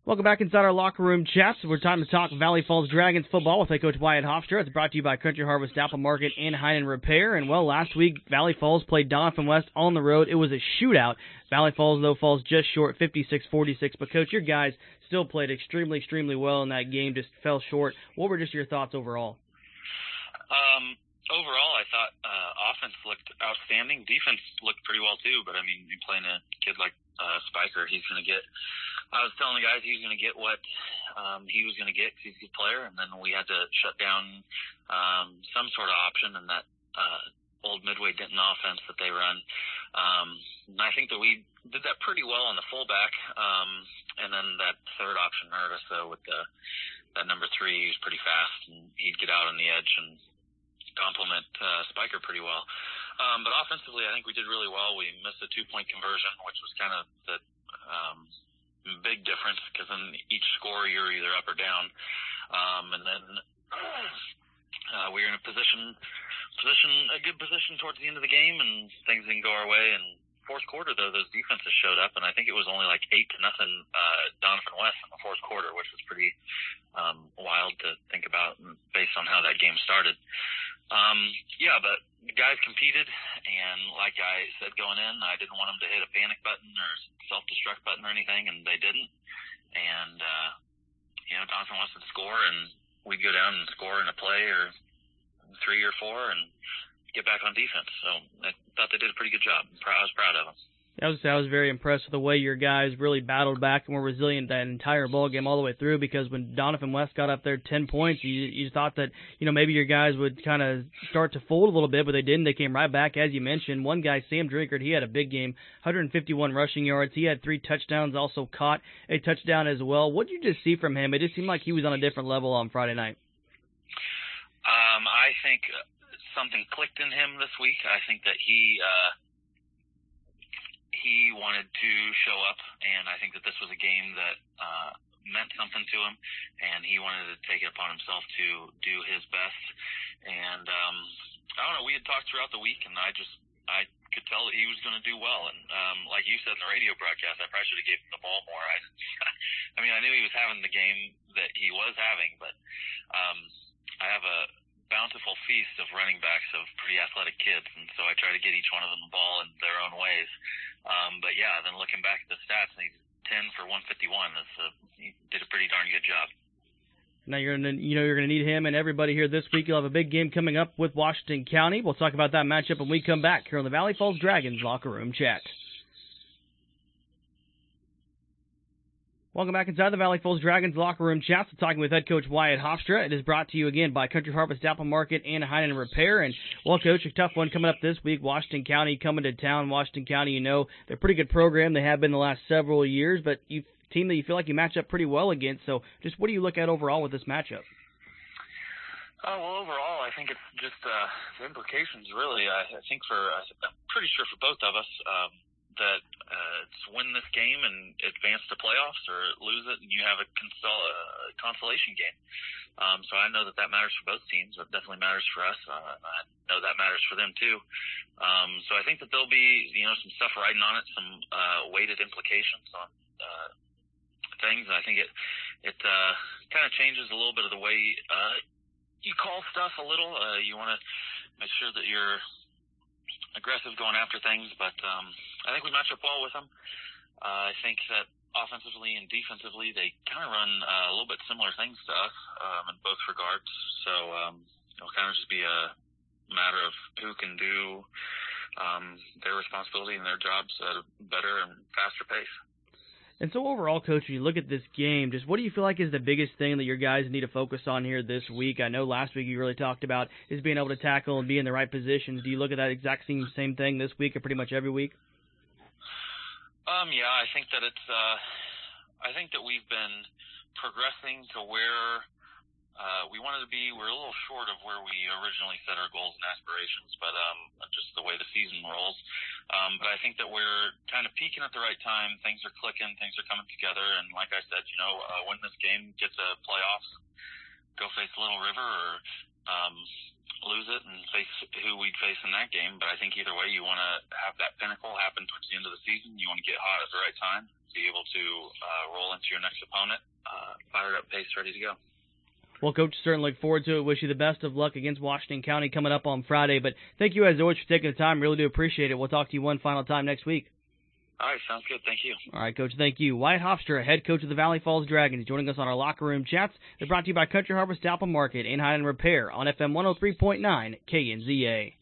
Welcome back inside our locker room chats. We're time to talk Valley Falls Dragons football with head coach Wyatt Hofstra. It's brought to you by Country Harvest Apple Market and Heinen Repair. And, well, last week Valley Falls played Donovan West on the road. It was a shootout. Valley Falls, though, falls just short, 56-46. But, Coach, your guys still played extremely well in that game, just fell short. What were just your thoughts overall? Overall, I thought offense looked outstanding. Defense looked pretty well, too. But, I mean, you're playing a kid like Spiker, he's going to get – I was telling the guys he was going to get what he was going to get because he's a good player, and then we had to shut down some sort of option in that old Midway Denton offense that they run. And I think that we did that pretty well on the fullback, and then that third option hurt us, though, with that number 3. He was pretty fast, and he'd get out on the edge and complement Spiker pretty well. But offensively, I think we did really well. We missed a 2-point conversion, which was kind of the big difference because in each score you're either up or down. And then we were in a good position towards the end of the game, and things didn't go our way. And fourth quarter, though, those defenses showed up, and I think it was only like 8-0 Donovan West in the fourth quarter, which was pretty wild to think about based on how that game started. But the guys competed, and like I said going in, I didn't want them to hit a panic button or self-destruct button or anything, and they didn't. And, Donovan West would score, and we'd go down and score in a play or 3 or 4 and get back on defense. So I thought they did a pretty good job. I was proud of them. I was very impressed with the way your guys really battled back and were resilient that entire ball game all the way through, because when Donovan West got up there 10 points, you thought that, maybe your guys would kind of start to fold a little bit, but they didn't. They came right back, as you mentioned. One guy, Sam Drinkard, he had a big game, 151 rushing yards. He had 3 touchdowns, also caught a touchdown as well. What did you just see from him? It just seemed like he was on a different level on Friday night. I think something clicked in him this week. I think that he wanted to show up, and I think that this was a game that meant something to him, and he wanted to take it upon himself to do his best. And I don't know, we had talked throughout the week, and I could tell that he was going to do well. And like you said in the radio broadcast, I probably should have given him the ball more. I knew he was having the game that he was having, but I have a bountiful feast of running backs of pretty athletic kids, and so I try to get each one of them the ball in their own ways. Then looking back at the stats, he's 10 for 151. He did a pretty darn good job. Now you're gonna need him and everybody here this week. You'll have a big game coming up with Washington County. We'll talk about that matchup when we come back here on the Valley Falls Dragons Locker Room Chat. Welcome back inside the Valley Falls Dragons Locker Room Chats. We're talking with head coach Wyatt Hofstra. It is brought to you again by Country Harvest Apple Market and Heinen Repair. And, well, Coach, a tough one coming up this week. Washington County coming to town. Washington County, they're a pretty good program. They have been the last several years, but a team that you feel like you match up pretty well against. So just what do you look at overall with this matchup? Overall, I think it's just the implications, really. I'm pretty sure for both of us, that it's win this game and advance to playoffs, or lose it and you have a consolation game. So I know that matters for both teams. It definitely matters for us. I know that matters for them too. So I think that there'll be some stuff riding on it, some weighted implications on things. And I think it kind of changes a little bit of the way you call stuff a little. You want to make sure that you're aggressive going after things, but I think we match up well with them. I think that offensively and defensively, they kind of run a little bit similar things to us in both regards. So it'll kind of just be a matter of who can do their responsibility and their jobs at a better and faster pace. And so overall, Coach, when you look at this game, just what do you feel like is the biggest thing that your guys need to focus on here this week? I know last week you really talked about is being able to tackle and be in the right positions. Do you look at that exact same thing this week or pretty much every week? I think that I think that we've been progressing to where we wanted to be. We're a little short of where we originally set our goals and aspirations, but just the way the season rolls. But I think that we're kind of peaking at the right time. Things are clicking. Things are coming together. And like I said, win this game, get to playoffs, go face Little River, or lose it and face who we'd face in that game. But I think either way, you want to have that pinnacle happen towards the end of the season. You want to get hot at the right time, be able to roll into your next opponent, fired up, pace, ready to go. Well, Coach, certainly look forward to it. Wish you the best of luck against Washington County coming up on Friday. But thank you, as always, for taking the time. Really do appreciate it. We'll talk to you one final time next week. All right, sounds good. Thank you. All right, Coach, thank you. Wyatt Hofstra, head coach of the Valley Falls Dragons, joining us on our locker room chats. They're brought to you by Country Harvest Apple Market, Anaheim Repair on FM 103.9 KNZA.